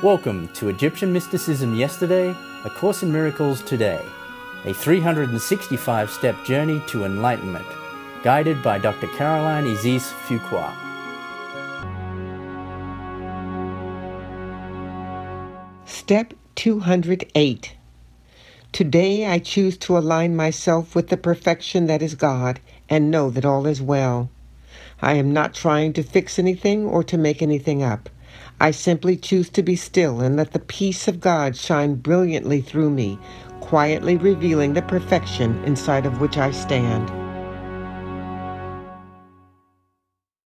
Welcome to Egyptian Mysticism Yesterday, A Course in Miracles Today, a 365-step journey to enlightenment, guided by Dr. Caroline Isis Fuqua. Step 208. Today I choose to align myself with the perfection that is God and know that all is well. I am not trying to fix anything or to make anything up. I simply choose to be still and let the peace of God shine brilliantly through me, quietly revealing the perfection inside of which I stand.